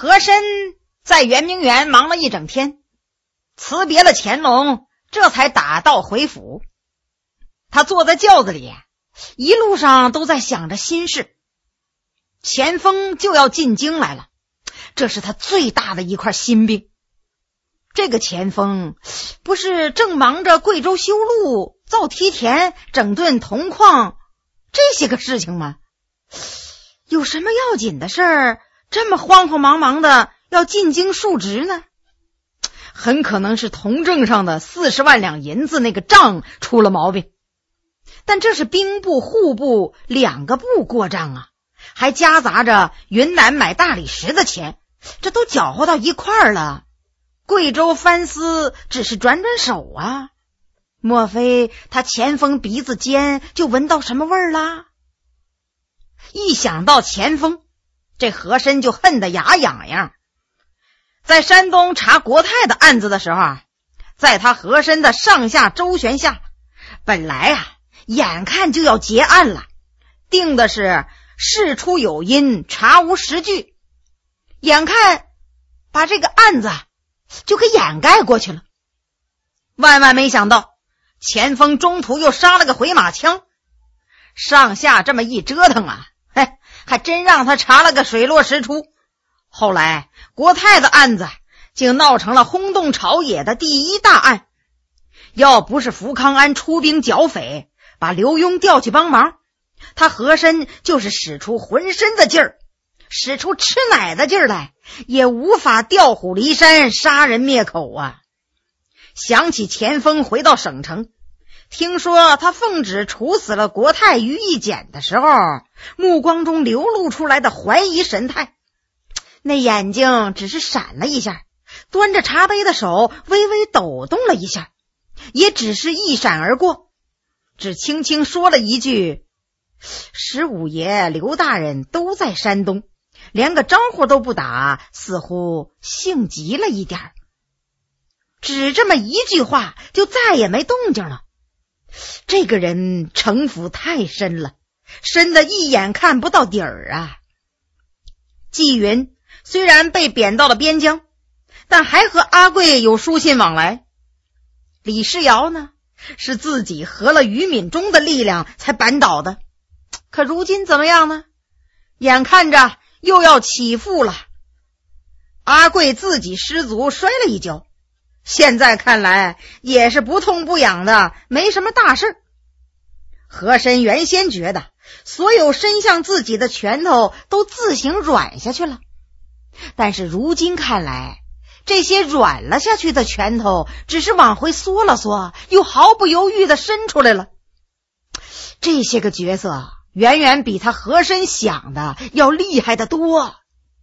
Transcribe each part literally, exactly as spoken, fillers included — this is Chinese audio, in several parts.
和珅在圆明园忙了一整天，辞别了乾隆，这才打道回府。他坐在轿子里，一路上都在想着心事。乾封就要进京来了，这是他最大的一块心病。这个乾封不是正忙着贵州修路、造梯田、整顿铜矿这些个事情吗？有什么要紧的事儿，这么慌慌忙忙的要进京述职呢？很可能是铜证上的四十万两银子那个账出了毛病。但这是兵部、户部两个部过账啊，还夹杂着云南买大理石的钱，这都搅和到一块儿了。贵州藩司只是转转手啊，莫非他乾封鼻子尖就闻到什么味儿啦？一想到乾封，这和珅就恨得牙痒痒。在山东查国泰的案子的时候啊，在他和珅的上下周旋下，本来啊眼看就要结案了，定的是事出有因，查无实据，眼看把这个案子就给掩盖过去了。万万没想到乾封中途又杀了个回马枪，上下这么一折腾啊，嘿，还真让他查了个水落石出。后来国泰的案子竟闹成了轰动朝野的第一大案，要不是福康安出兵剿匪，把刘墉调去帮忙，他和珅就是使出浑身的劲儿，使出吃奶的劲儿来，也无法调虎离山，杀人灭口啊。想起乾封回到省城，听说他奉旨处死了国泰于义简的时候，目光中流露出来的怀疑神态，那眼睛只是闪了一下，端着茶杯的手微微抖动了一下，也只是一闪而过，只轻轻说了一句：十五爷刘大人都在山东，连个招呼都不打，似乎性急了一点儿。只这么一句话就再也没动静了。这个人城府太深了，深得一眼看不到底儿啊。纪云虽然被贬到了边疆，但还和阿贵有书信往来。李世尧呢，是自己合了于敏中的力量才扳倒的，可如今怎么样呢？眼看着又要起复了。阿贵自己失足摔了一跤，现在看来也是不痛不痒的，没什么大事。和珅原先觉得所有伸向自己的拳头都自行软下去了，但是如今看来，这些软了下去的拳头只是往回缩了缩，又毫不犹豫地伸出来了。这些个角色远远比他和珅想的要厉害得多。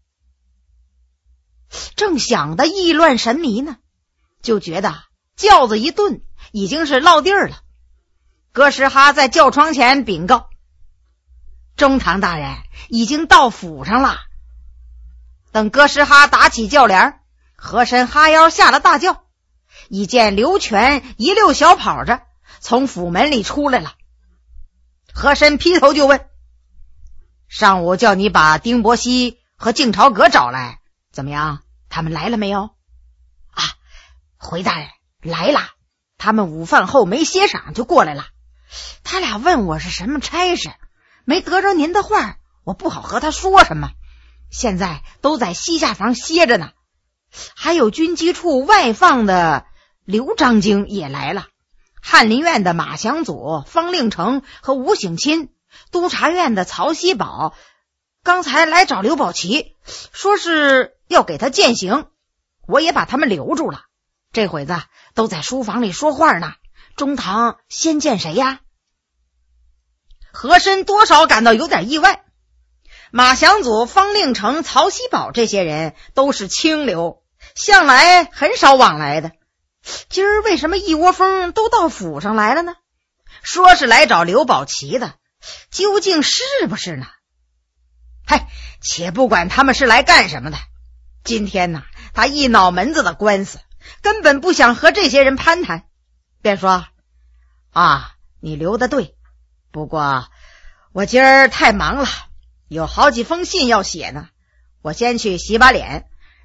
正想得意乱神迷呢，就觉得轿子一顿，已经是落地儿了。哥什哈在轿窗前禀告：中堂大人已经到府上了。等哥什哈打起轿帘，和珅哈腰下了大轿，已见刘全一溜小跑着从府门里出来了。和珅劈头就问：上午叫你把丁伯熙和敬朝阁找来，怎么样？他们来了没有？啊，回大人，来了，他们午饭后没歇晌就过来了。他俩问我是什么差事，没得着您的话，我不好和他说什么，现在都在西下房歇着呢。还有军机处外放的刘章京也来了，翰林院的马祥祖、方令成和吴省钦，督察院的曹锡宝刚才来找刘宝奇，说是要给他践行，我也把他们留住了，这会子都在书房里说话呢。中堂先见谁呀？和珅多少感到有点意外，马祥祖、方令成、曹锡宝这些人都是清流，向来很少往来的，今儿为什么一窝蜂都到府上来了呢？说是来找刘宝奇的，究竟是不是呢？嗨，且不管他们是来干什么的，今天呢，他一脑门子的官司，根本不想和这些人攀谈，便说：啊，你留得对，不过我今儿太忙了，有好几封信要写呢，我先去洗把脸，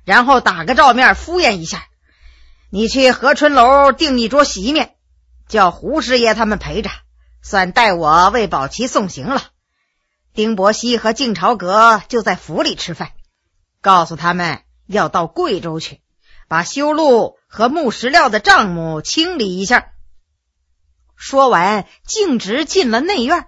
然后打个照面敷衍一下。你去和春楼订一桌席面，叫胡师爷他们陪着，算代我为宝琪送行了。丁伯熙和晋朝阁就在府里吃饭，告诉他们要到贵州去，把修路和木石料的账目清理一下。说完，径直进了内院。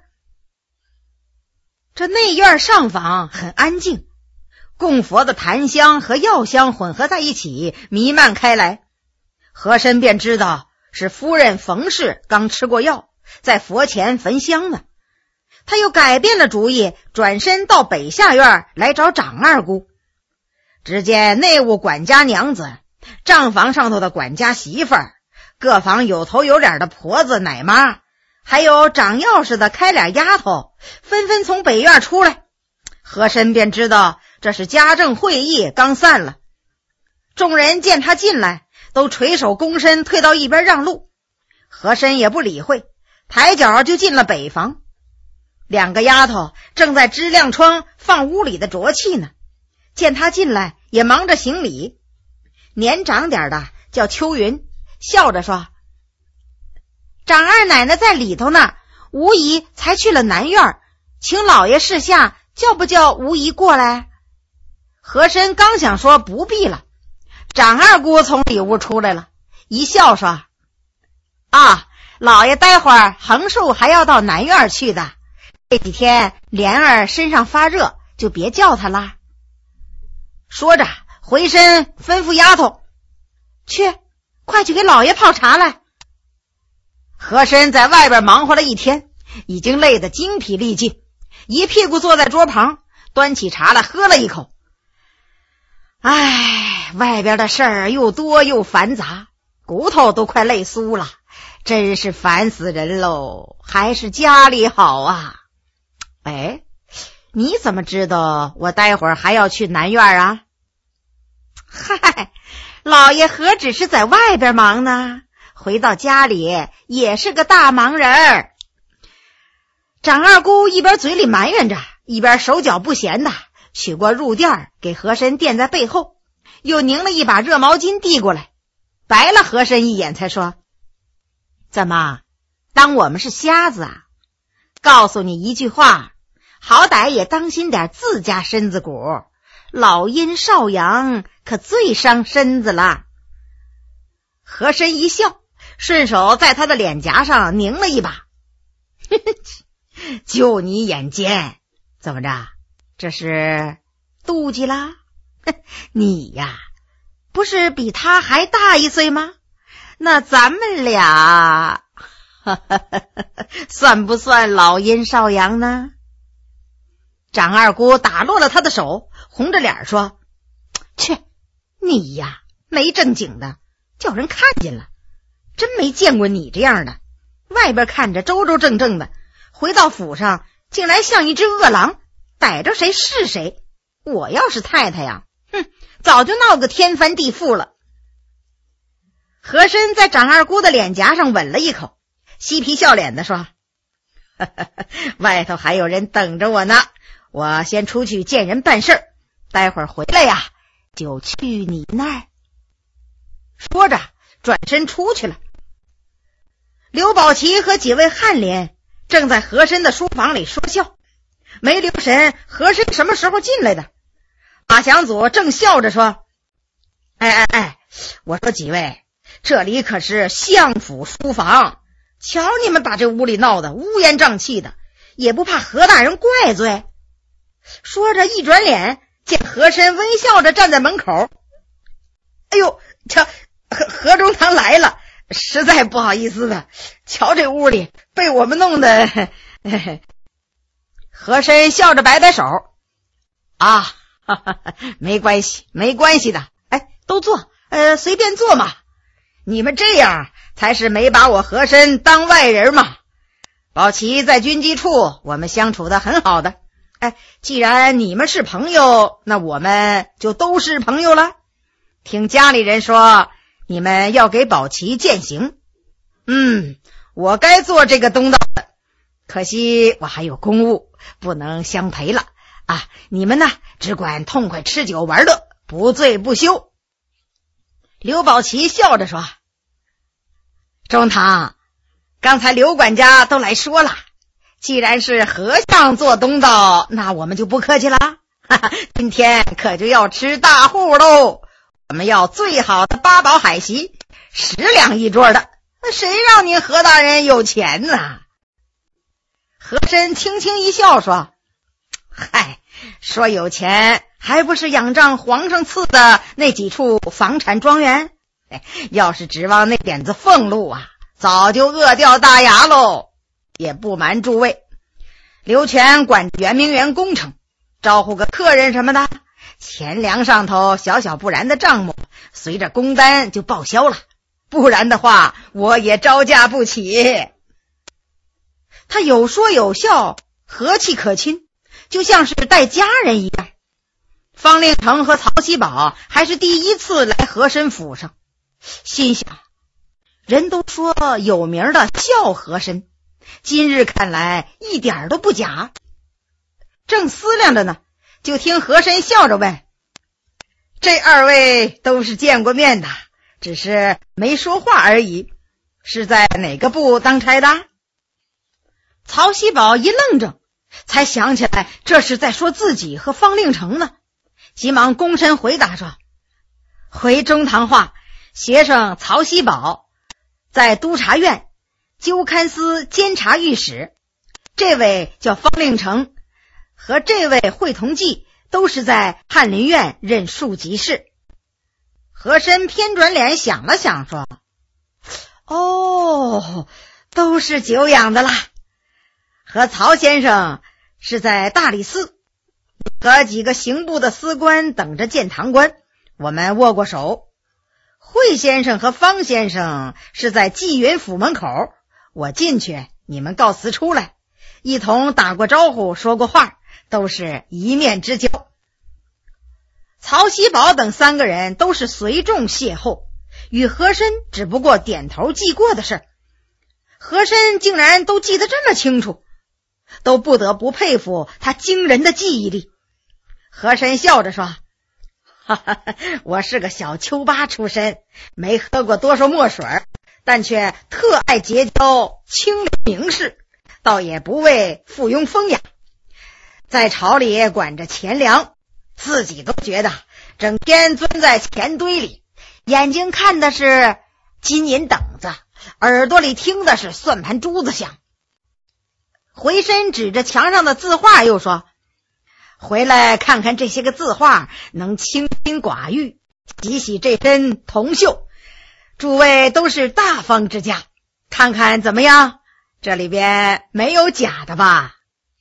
这内院上房很安静，供佛的檀香和药香混合在一起，弥漫开来。和珅便知道是夫人冯氏刚吃过药，在佛前焚香呢。他又改变了主意，转身到北下院来找长二姑。只见内务管家娘子、账房上头的管家媳妇儿、各房有头有脸的婆子奶妈，还有掌钥匙的开脸丫头，纷纷从北院出来。和珅便知道这是家政会议刚散了。众人见他进来，都垂手躬身退到一边让路。和珅也不理会，抬脚就进了北房。两个丫头正在支亮窗放屋里的浊气呢，见他进来也忙着行礼。年长点的叫秋云，笑着说：长二奶奶在里头呢，吴姨才去了南院，请老爷示下，叫不叫吴姨过来？和珅刚想说不必了，长二姑从里屋出来了，一笑说：啊，老爷待会儿横竖还要到南院去的，这几天莲儿身上发热，就别叫她啦。说着回身吩咐丫头：去，快去给老爷泡茶来。和珅在外边忙活了一天，已经累得精疲力尽，一屁股坐在桌旁，端起茶来喝了一口。唉，外边的事儿又多又繁杂，骨头都快累酥了，真是烦死人喽，还是家里好啊。哎，你怎么知道我待会儿还要去南院啊？嗨，老爷何止是在外边忙呢，回到家里也是个大忙人儿。长二姑一边嘴里埋怨着，一边手脚不闲的取过褥垫给和珅垫在背后，又拧了一把热毛巾递过来，白了和珅一眼才说：怎么，当我们是瞎子啊？告诉你一句话，好歹也当心点自家身子骨，老阴少阳可最伤身子了。和珅一笑，顺手在他的脸颊上拧了一把。就你眼尖，怎么着，这是妒忌啦？你呀，不是比他还大一岁吗？那咱们俩算不算老阴少阳呢？长二姑打落了他的手，红着脸说：去，你呀，没正经的，叫人看见了，真没见过你这样的。外边看着周周正正的，回到府上竟然像一只饿狼，逮着谁是谁。我要是太太呀，哼，早就闹个天翻地覆了。和珅在长二姑的脸颊上吻了一口，嬉皮笑脸的说：外头还有人等着我呢，我先出去见人办事儿，待会儿回来呀，就去你那儿。说着转身出去了。刘宝琦和几位翰林正在和珅的书房里说笑，没留神和珅什么时候进来的。马祥祖正笑着说：哎哎哎，我说几位，这里可是相府书房，瞧你们把这屋里闹得乌烟瘴气的，也不怕何大人怪罪。说着一转脸，见和珅微笑着站在门口。哎呦，瞧，何何中堂来了，实在不好意思的，瞧这屋里被我们弄得。和珅笑着摆摆手：啊，哈哈，没关系没关系的，哎，都坐，呃，随便坐嘛。你们这样才是没把我和珅当外人嘛。宝琦在军机处我们相处得很好的，哎，既然你们是朋友，那我们就都是朋友了。听家里人说你们要给宝琦饯行，嗯，我该做这个东道的，可惜我还有公务不能相陪了啊！你们呢，只管痛快吃酒玩乐， 不醉不休。刘宝奇笑着说：中堂，刚才刘管家都来说了，既然是和尚做东道，那我们就不客气了。哈哈，今天可就要吃大户喽，我们要最好的八宝海席，十两一桌的，谁让您何大人有钱呢？和珅轻轻一笑说：嗨，说有钱还不是仰仗皇上赐的那几处房产庄园，要是指望那点子俸禄啊，早就饿掉大牙喽。也不瞒诸位，刘全管圆明园工程，招呼个客人什么的，钱粮上头小小不然的账目随着工单就报销了，不然的话我也招架不起。他有说有笑，和气可亲，就像是带家人一样。方令成和曹锡宝还是第一次来和珅府上，心想人都说有名的孝和珅，今日看来一点都不假。正思量着呢，就听和珅笑着问：这二位都是见过面的，只是没说话而已，是在哪个部当差的？曹锡宝一愣怔，才想起来这是在说自己和方令成呢，急忙躬身回答说：回中堂话，学生曹锡宝在督察院纠勘司监察御史，这位叫方令成，和这位会同济都是在翰林院任庶吉士。和珅偏转脸想了想说：哦，都是久仰的啦。和曹先生是在大理寺，和几个刑部的司官等着见堂官，我们握过手。惠先生和方先生是在纪云府门口，我进去，你们告辞出来，一同打过招呼，说过话，都是一面之交。曹锡宝等三个人都是随众邂逅，与和珅只不过点头记过的事儿，和珅竟然都记得这么清楚，都不得不佩服他惊人的记忆力。和珅笑着说：哈哈，我是个小丘巴出身，没喝过多少墨水，但却特爱结交清流名士，倒也不为附庸风雅，在朝里管着钱粮，自己都觉得整天钻在钱堆里，眼睛看的是金银等子，耳朵里听的是算盘珠子响。回身指着墙上的字画又说：回来看看这些个字画，能清心寡欲，洗洗这身铜锈，诸位都是大方之家，看看怎么样？这里边没有假的吧？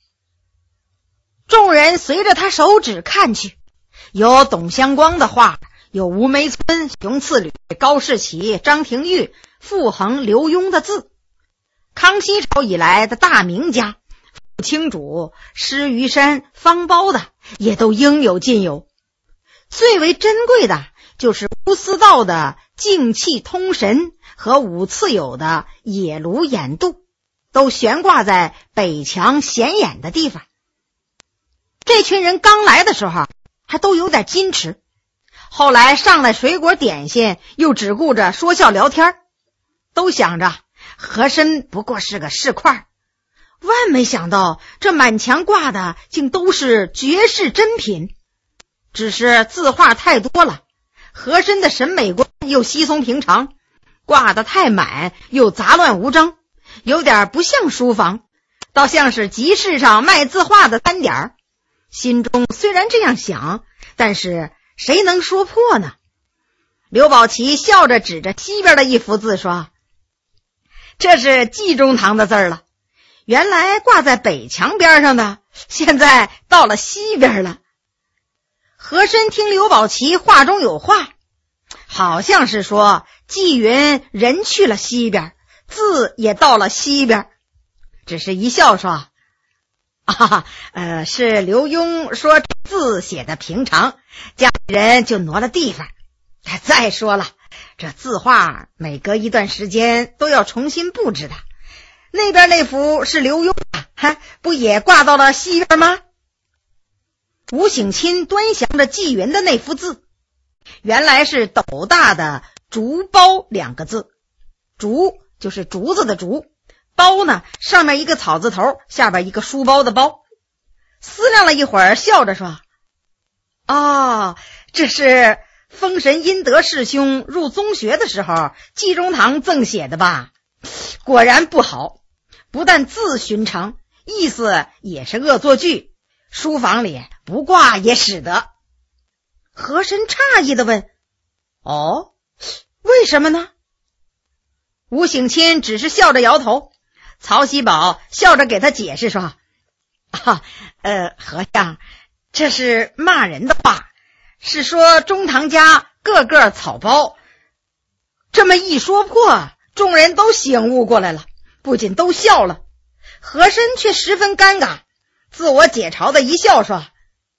众人随着他手指看去，有董相光的画，有吴梅村、熊次履、高士奇、张廷玉、傅恒、刘墉的字。康熙朝以来的大名家，傅清主、施于山、方苞的也都应有尽有。最为珍贵的就是吴思道的静气通神和武次友的野庐眼度，都悬挂在北墙显眼的地方。这群人刚来的时候还都有点矜持，后来上来水果点心又只顾着说笑聊天，都想着和珅不过是个市侩，万没想到这满墙挂的竟都是绝世珍品。只是字画太多了，和珅的审美观又稀松平常，挂得太满又杂乱无章，有点不像书房，倒像是集市上卖字画的摊点。心中虽然这样想，但是谁能说破呢？刘宝奇笑着指着西边的一幅字说：这是纪中堂的字了，原来挂在北墙边上的，现在到了西边了。和珅听刘宝奇话中有话，好像是说纪云人去了西边，字也到了西边，只是一笑说：啊，呃，是刘墉说字写的平常，家里人就挪了地方。再说了，这字画每隔一段时间都要重新布置的，那边那幅是刘墉啊，哈，不也挂到了西边吗？吴醒钦端详着纪云的那幅字， 原来是斗大的竹包两个字，竹就是竹子的竹，包呢上面一个草字头，下边一个书包的包。思量了一会儿，笑着说：哦，这是封神殷德师兄入宗学的时候季中堂赠写的吧？果然不好，不但字寻常，意思也是恶作剧，书房里不挂也使得。和珅诧异地问：哦，为什么呢？吴省亲只是笑着摇头，曹锡宝笑着给他解释说：啊，呃，和尚，这是骂人的话，是说中堂家个个草包。这么一说破，众人都醒悟过来了，不仅都笑了，和珅却十分尴尬，自我解嘲的一笑说：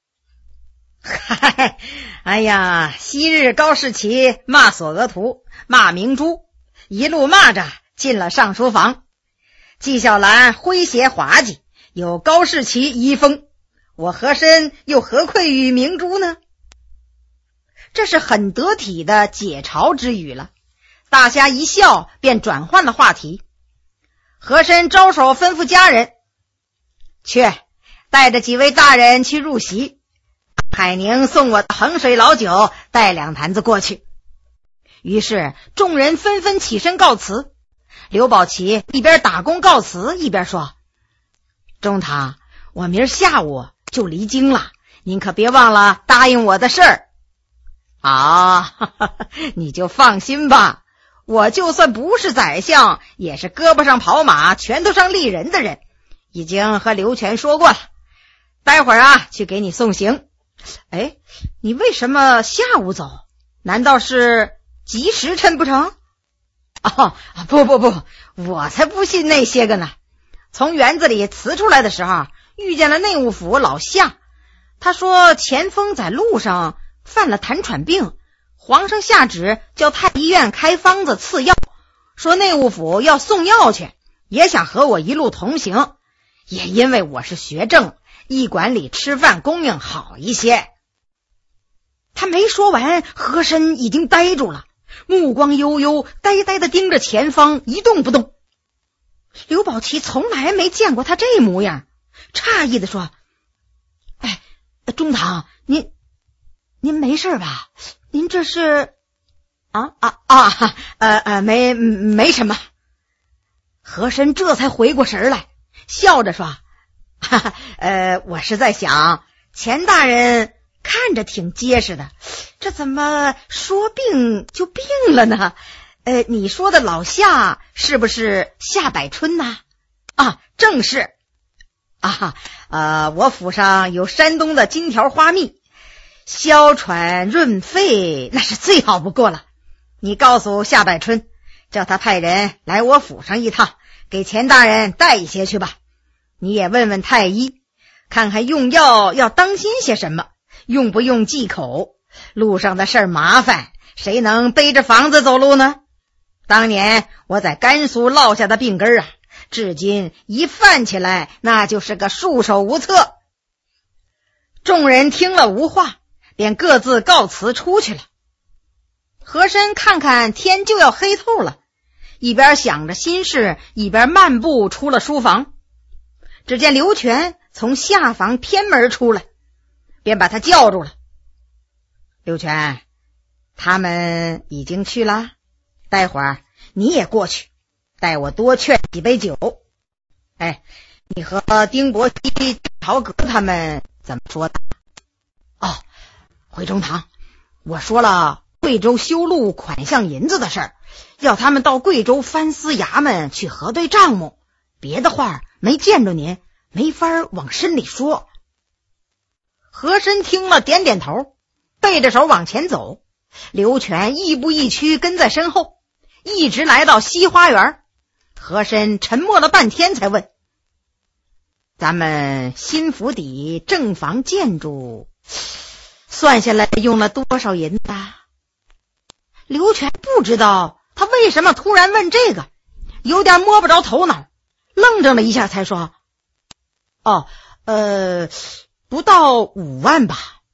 嗨，哎呀，昔日高士奇骂索额图，骂明珠，一路骂着进了上书房。纪晓岚诙谐滑稽，有高士奇遗风，我和珅又何愧于明珠呢？这是很得体的解嘲之语了。大家一笑，便转换了话题。和珅招手吩咐家人：去，带着几位大人去入席，海宁送我的衡水老酒，带两坛子过去。于是众人纷纷起身告辞。刘宝琦一边打工告辞，一边说：中堂，我明儿下午就离京了，您可别忘了答应我的事儿。啊，你就放心吧，我就算不是宰相，也是胳膊上跑马拳头上立人的人，已经和刘全说过了，待会儿啊去给你送行。哎，你为什么下午走？难道是急时辰不成？哦，不不不，我才不信那些个呢。从园子里辞出来的时候，遇见了内务府老夏，他说前锋在路上犯了痰喘病，皇上下旨叫太医院开方子赐药，说内务府要送药去，也想和我一路同行，也因为我是学政，驿馆里吃饭供应好一些。他没说完，和珅已经呆住了，目光悠悠，呆呆地盯着前方，一动不动。刘宝琦从来没见过他这模样，诧异地说：哎，中堂，您您没事吧？您这是啊啊啊呃呃没没什么。和珅这才回过神来，笑着说：哈哈，呃我是在想，钱大人看着挺结实的，这怎么说病就病了呢？呃，你说的老夏是不是夏百春呐？啊，正是。啊，呃，我府上有山东的金条花蜜，消喘润肺，那是最好不过了。你告诉夏百春，叫他派人来我府上一趟，给钱大人带一些去吧。你也问问太医，看看用药要当心些什么，用不用忌口。路上的事儿麻烦，谁能背着房子走路呢？当年我在甘肃落下的病根啊，至今一犯起来，那就是个束手无策。众人听了无话，便各自告辞出去了。和珅看看天就要黑透了，一边想着心事，一边漫步出了书房。只见刘全从下房偏门出来，便把他叫住了。刘全，他们已经去了，待会儿你也过去，带我多劝几杯酒。哎，你和丁伯熙、朝阁他们怎么说的？哦，回中堂，我说了贵州修路款项银子的事儿，要他们到贵州藩司衙门去核对账目，别的话没见着您，没法往深里说。和珅听了点点头，背着手往前走。刘全亦步亦趋跟在身后，一直来到西花园。和珅沉默了半天才问：咱们新府邸正房建筑算下来用了多少银子？刘全不知道他为什么突然问这个，有点摸不着头脑，愣怔了一下才说：哦，呃不到五万吧。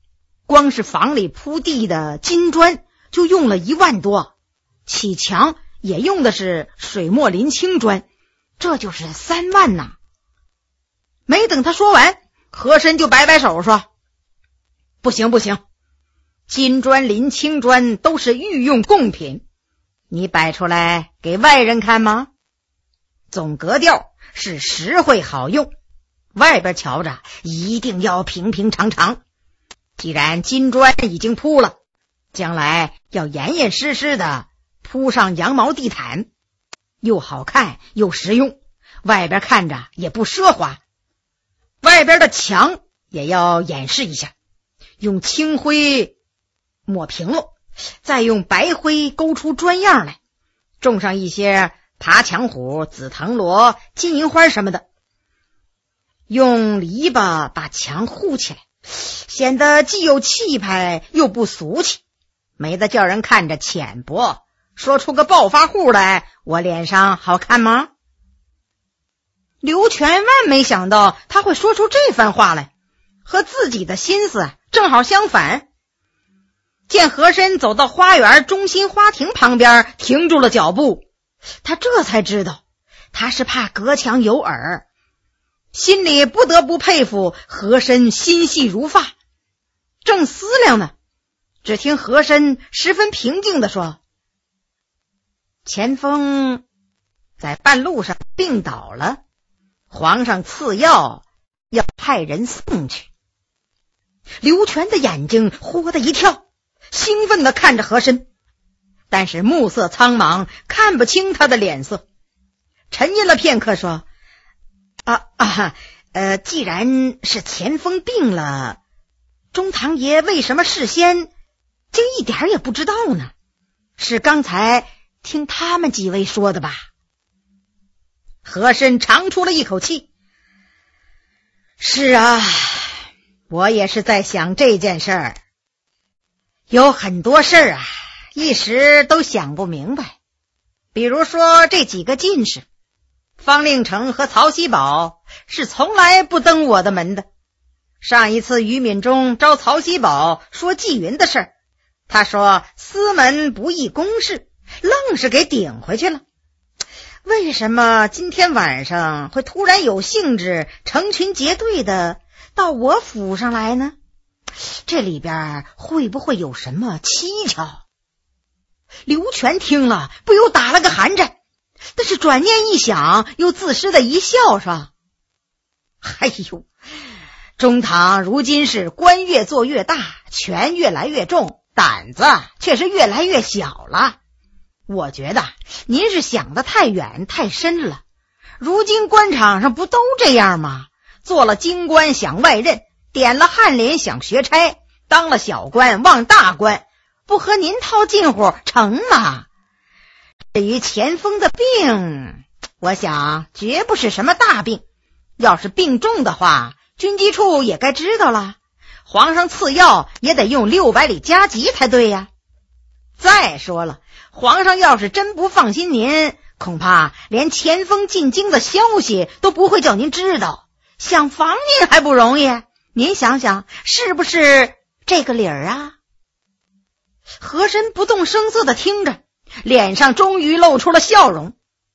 光是房里铺地的金砖就用了一万多，砌墙也用的是水墨林青砖，这就是三万呐。没等他说完，和珅就摆摆手说：不行不行，金砖林青砖都是御用贡品，你摆出来给外人看吗？总格调是实惠好用，外边瞧着一定要平平常常。既然金砖已经铺了，将来要严严实实的铺上羊毛地毯，又好看又实用，外边看着也不奢华。外边的墙也要掩饰一下，用青灰抹平了，再用白灰勾出砖样来，种上一些爬墙虎、紫藤萝、金银花什么的，用篱笆把墙护起来，显得既有气派又不俗气，没得叫人看着浅薄，说出个暴发户来，我脸上好看吗？刘全万没想到他会说出这番话来，和自己的心思正好相反。见和珅走到花园中心花亭旁边停住了脚步，他这才知道他是怕隔墙有耳，心里不得不佩服和珅心细如发。正思量呢，只听和珅十分平静地说：前锋在半路上病倒了，皇上赐药要派人送去。刘全的眼睛忽的一跳，兴奋地看着和珅，但是目色苍茫，看不清他的脸色。沉吟了片刻说：啊啊，呃，既然是前锋病了，中堂爷为什么事先竟一点也不知道呢？是刚才听他们几位说的吧？和珅长出了一口气：是啊，我也是在想这件事儿，有很多事儿啊，一时都想不明白。比如说这几个进士，方令成和曹锡宝是从来不登我的门的。上一次于敏中招曹锡宝说纪云的事儿，他说司门不议公事，愣是给顶回去了。为什么今天晚上会突然有兴致成群结队的到我府上来呢？这里边会不会有什么蹊跷？刘全听了不由打了个寒颤，但是转念一想，又自私的一笑说：哎呦，中堂如今是官越做越大，权越来越重，胆子却是越来越小了。我觉得您是想得太远太深了，如今官场上不都这样吗？做了京官想外任，点了翰林想学差，当了小官望大官，不和您套近乎成吗？至于前锋的病，我想绝不是什么大病，要是病重的话，军机处也该知道了，皇上赐药也得用六百里加急才对呀。再说了，皇上要是真不放心您，恐怕连前锋进京的消息都不会叫您知道，想防您还不容易，您想想是不是这个理儿啊？和珅不动声色地听着，脸上终于露出了笑容。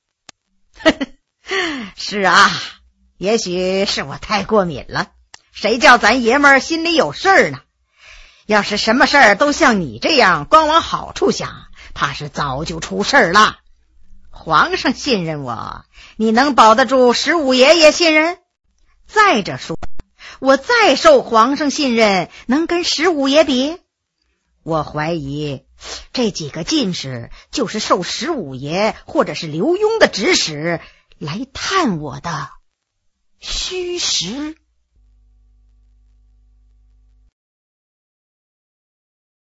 是啊，也许是我太过敏了，谁叫咱爷们儿心里有事儿呢？要是什么事儿都像你这样光往好处想，怕是早就出事儿了。皇上信任我，你能保得住十五爷爷信任？再者说，我再受皇上信任，能跟十五爷比？我怀疑这几个进士就是受十五爷或者是刘墉的指使来探我的虚实。